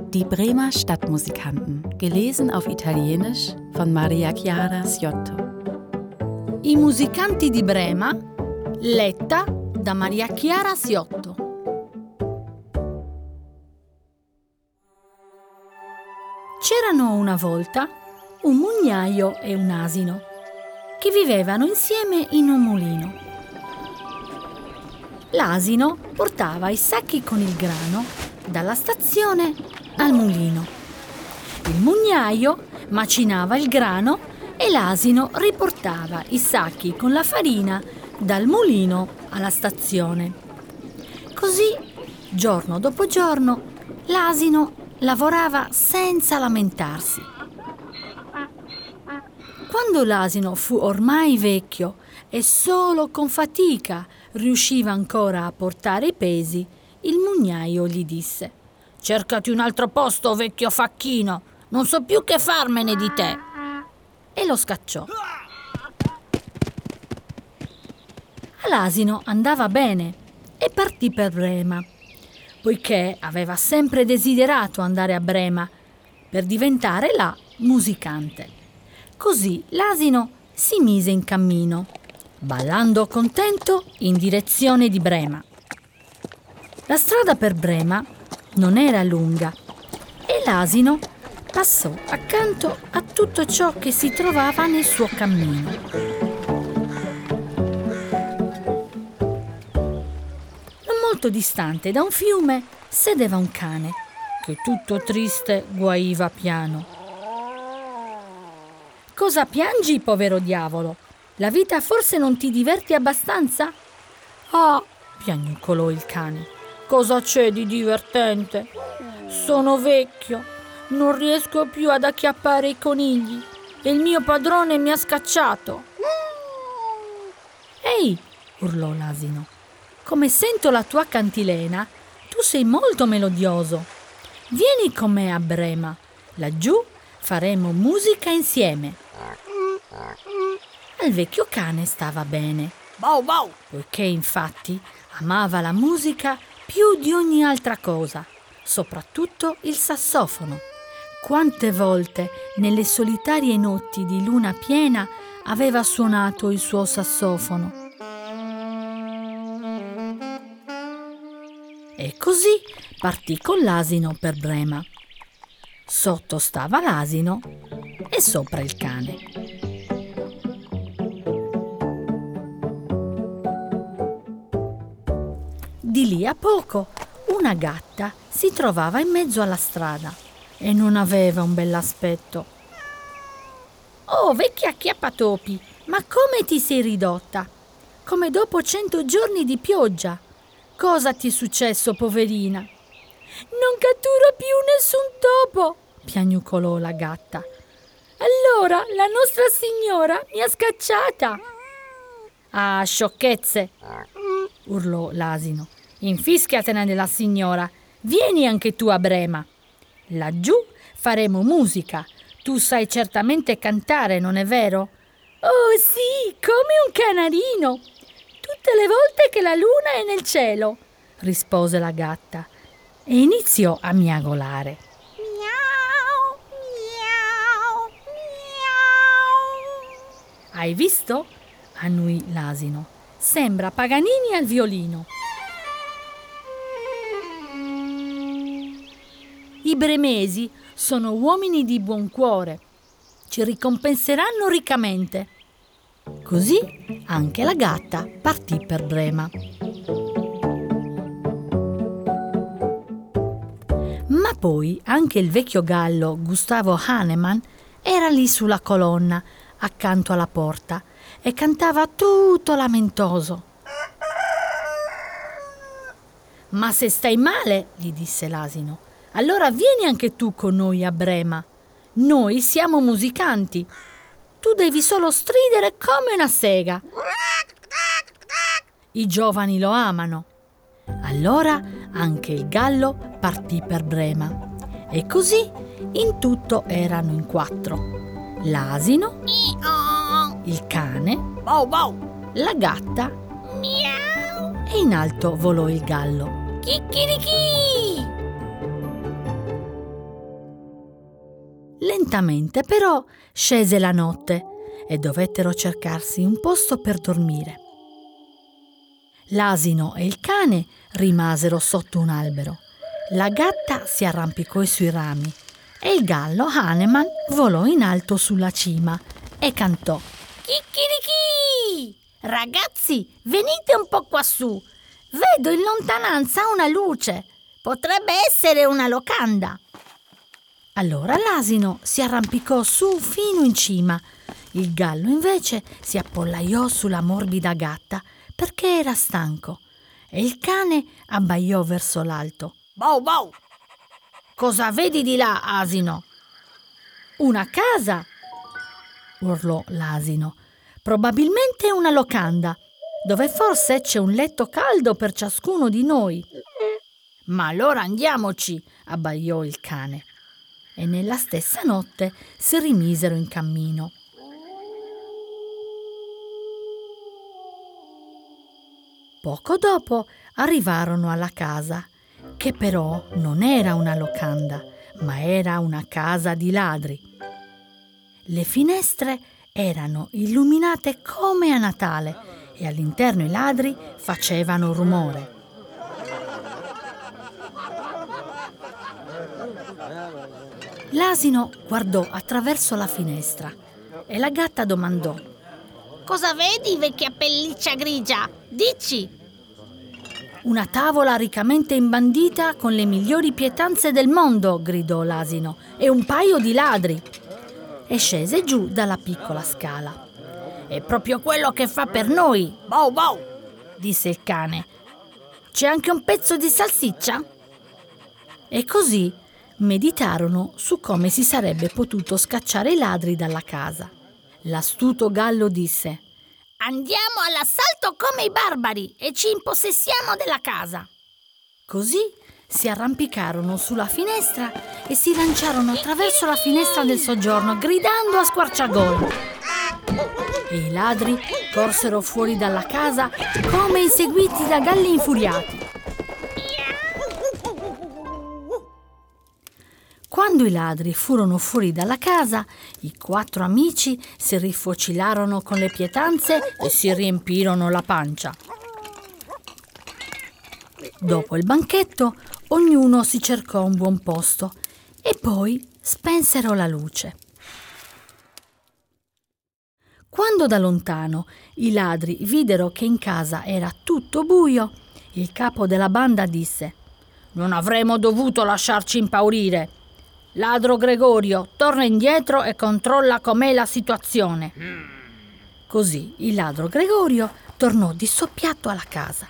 Die Bremer Stadtmusikanten, gelesen auf Italienisch von Maria Chiara Sciotto. I musicanti di Brema, letta da Maria Chiara Sciotto. C'erano una volta un mugnaio e un asino che vivevano insieme in un mulino. L'asino portava i sacchi con il grano dalla stazione al mulino. Il mugnaio macinava il grano e l'asino riportava i sacchi con la farina dal mulino alla stazione. Così, giorno dopo giorno, l'asino lavorava senza lamentarsi. Quando l'asino fu ormai vecchio e solo con fatica riusciva ancora a portare i pesi, il mugnaio gli disse: «Cercati un altro posto, vecchio facchino, non so più che farmene di te!» E lo scacciò. All'asino andava bene e partì per Brema, poiché aveva sempre desiderato andare a Brema per diventare là musicante. Così l'asino si mise in cammino, ballando contento in direzione di Brema. La strada per Brema non era lunga e l'asino passò accanto a tutto ciò che si trovava nel suo cammino. Non molto distante da un fiume sedeva un cane che tutto triste guaiva piano. «Cosa piangi, povero diavolo? La vita forse non ti diverte abbastanza?» «Ah», piagnucolò il cane, «cosa c'è di divertente? Sono vecchio, non riesco più ad acchiappare i conigli e il mio padrone mi ha scacciato». «Ehi», urlò l'asino, «come sento la tua cantilena, tu sei molto melodioso. Vieni con me a Brema, laggiù faremo musica insieme». Al vecchio cane stava bene, Bau bau, poiché infatti amava la musica più di ogni altra cosa, soprattutto il sassofono. Quante volte nelle solitarie notti di luna piena aveva suonato il suo sassofono. E così partì con l'asino per Brema. Sotto stava l'asino e sopra il cane. Di lì a poco una gatta si trovava in mezzo alla strada e non aveva un bell'aspetto. «Oh, vecchia acchiappatopi, ma come ti sei ridotta? Come dopo 100 giorni di pioggia. Cosa ti è successo, poverina?» «Non catturo più nessun topo», piagnucolò la gatta. «Allora la nostra signora mi ha scacciata». «Ah, sciocchezze», urlò l'asino. «Infischiatene della signora. Vieni anche tu a Brema. Laggiù faremo musica. Tu sai certamente cantare, non è vero?» «Oh sì, come un canarino. Tutte le volte che la luna è nel cielo», rispose la gatta e iniziò a miagolare. «Miau, miau, miau». «Hai visto?» annui l'asino. «Sembra Paganini al violino». I bremesi sono uomini di buon cuore. Ci ricompenseranno riccamente. Così anche la gatta partì per Brema. Ma poi anche il vecchio gallo Gustavo Hahnemann era lì sulla colonna, accanto alla porta, e cantava tutto lamentoso. «Ma se stai male», gli disse l'asino, «allora vieni anche tu con noi a Brema. Noi siamo musicanti. Tu devi solo stridere come una sega. I giovani lo amano». Allora anche il gallo partì per Brema. E così in tutto erano in 4. L'asino, il cane, bau bau, la gatta, miau, e in alto volò il gallo. chicchirichì. Lentamente però scese la notte e dovettero cercarsi un posto per dormire. L'asino e il cane rimasero sotto un albero. La gatta si arrampicò sui rami e il gallo Hahnemann volò in alto sulla cima e cantò: Chicchirichì! Ragazzi, venite un po' quassù. Vedo in lontananza una luce. Potrebbe essere una locanda. Allora l'asino si arrampicò su fino in cima. Il gallo invece si appollaiò sulla morbida gatta perché era stanco e il cane abbaiò verso l'alto. Bow bow! «Cosa vedi di là, asino?» «Una casa!» urlò l'asino. «Probabilmente una locanda, dove forse c'è un letto caldo per ciascuno di noi.» «Ma allora andiamoci!» abbaiò il cane. E nella stessa notte si rimisero in cammino. Poco dopo arrivarono alla casa, che però non era una locanda, ma era una casa di ladri. Le finestre erano illuminate come a Natale e all'interno i ladri facevano rumore. L'asino guardò attraverso la finestra e la gatta domandò: Cosa vedi, vecchia pelliccia grigia? Dici! «Una tavola riccamente imbandita con le migliori pietanze del mondo», gridò l'asino, «e un paio di ladri». E scese giù dalla piccola scala. «È proprio quello che fa per noi», Bow bow! disse il cane. «C'è anche un pezzo di salsiccia?» E così meditarono su come si sarebbe potuto scacciare i ladri dalla casa. L'astuto gallo disse: Andiamo all'assalto come i barbari e ci impossessiamo della casa. Così si arrampicarono sulla finestra e si lanciarono attraverso la finestra del soggiorno, gridando a squarciagola. E i ladri corsero fuori dalla casa come inseguiti da galli infuriati. Quando i ladri furono fuori dalla casa, i 4 amici si rifocillarono con le pietanze e si riempirono la pancia. Dopo il banchetto, ognuno si cercò un buon posto e poi spensero la luce. Quando da lontano i ladri videro che in casa era tutto buio, il capo della banda disse: «Non avremmo dovuto lasciarci impaurire. Ladro Gregorio, torna indietro e controlla com'è la situazione.» Così il ladro Gregorio tornò di soppiatto alla casa.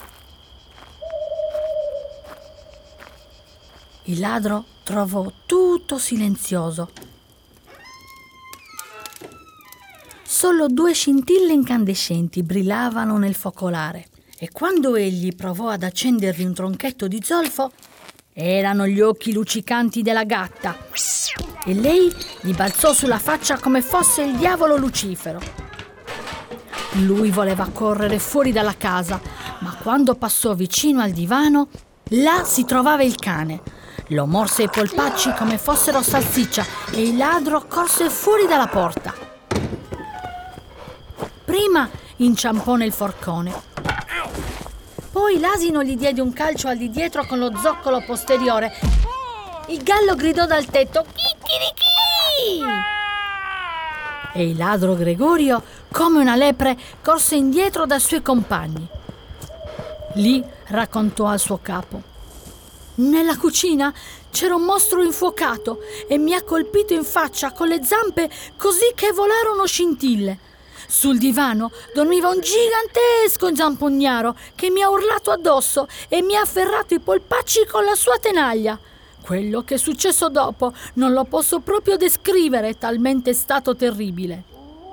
Il ladro trovò tutto silenzioso. Solo 2 scintille incandescenti brillavano nel focolare e quando egli provò ad accendervi un tronchetto di zolfo, erano gli occhi luccicanti della gatta e lei gli balzò sulla faccia come fosse il diavolo Lucifero. Lui voleva correre fuori dalla casa, ma quando passò vicino al divano, là si trovava il cane. Lo morse ai polpacci come fossero salsiccia e il ladro corse fuori dalla porta. Prima inciampò nel forcone. Poi l'asino gli diede un calcio al di dietro con lo zoccolo posteriore. Il gallo gridò dal tetto: «Chicchirichì!» E il ladro Gregorio, come una lepre, corse indietro dai suoi compagni. Lì raccontò al suo capo: «Nella cucina c'era un mostro infuocato e mi ha colpito in faccia con le zampe così che volarono scintille. Sul divano dormiva un gigantesco zampognaro che mi ha urlato addosso e mi ha afferrato i polpacci con la sua tenaglia. Quello che è successo dopo non lo posso proprio descrivere, talmente è stato terribile.»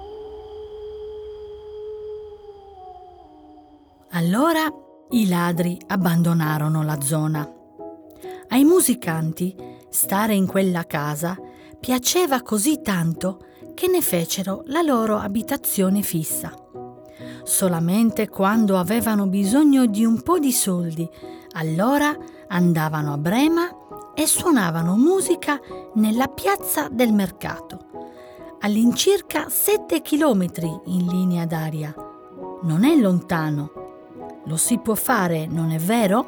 Allora i ladri abbandonarono la zona. Ai musicanti stare in quella casa piaceva così tanto che ne fecero la loro abitazione fissa. Solamente quando avevano bisogno di un po' di soldi, allora andavano a Brema e suonavano musica nella piazza del mercato, all'incirca 7 chilometri in linea d'aria. Non è lontano. Lo si può fare, non è vero?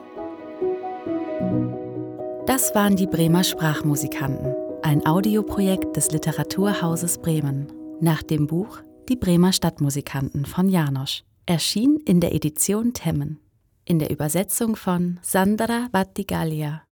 Das waren die Bremer Sprachmusikanten, ein Audioprojekt des Literaturhauses Bremen, nach dem Buch Die Bremer Stadtmusikanten von János, erschien in der Edition Temmen, in der Übersetzung von Sandra Battigallia.